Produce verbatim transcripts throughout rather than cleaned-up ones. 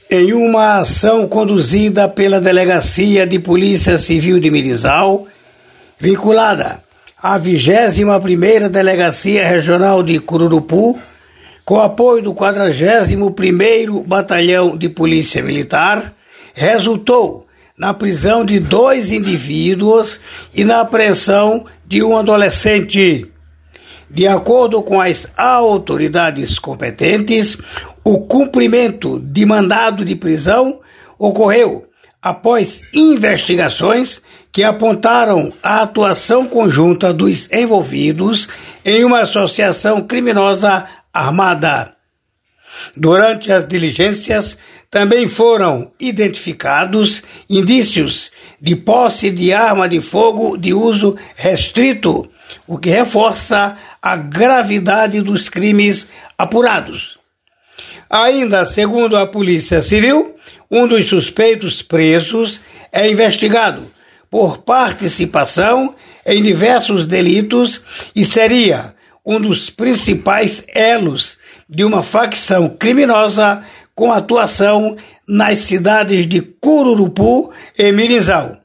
Em uma ação conduzida pela Delegacia de Polícia Civil de Mirizal, vinculada à vigésima primeira Delegacia Regional de Cururupu, com apoio do quadragésimo primeiro Batalhão de Polícia Militar, resultou na prisão de dois indivíduos e na apreensão de um adolescente. De acordo com as autoridades competentes, o cumprimento de mandado de prisão ocorreu após investigações que apontaram a atuação conjunta dos envolvidos em uma associação criminosa armada. Durante as diligências, também foram identificados indícios de posse de arma de fogo de uso restrito, o que reforça a gravidade dos crimes apurados. Ainda segundo a Polícia Civil, um dos suspeitos presos é investigado por participação em diversos delitos e seria um dos principais elos de uma facção criminosa com atuação nas cidades de Cururupu e Mirizal.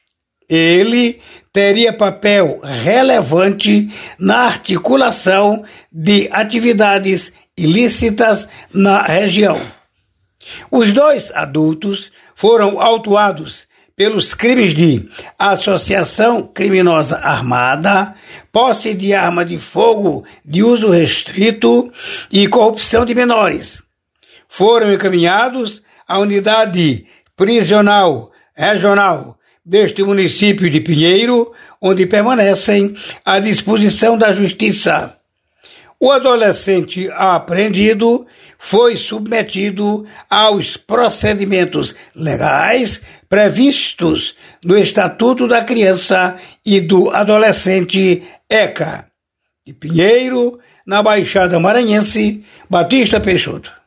Ele teria papel relevante na articulação de atividades ilícitas na região. Os dois adultos foram autuados pelos crimes de associação criminosa armada, posse de arma de fogo de uso restrito e corrupção de menores. Foram encaminhados à unidade prisional regional deste município de Pinheiro, onde permanecem à disposição da Justiça. O adolescente apreendido foi submetido aos procedimentos legais previstos no Estatuto da Criança e do Adolescente ECA. De Pinheiro, na Baixada Maranhense, Batista Peixoto.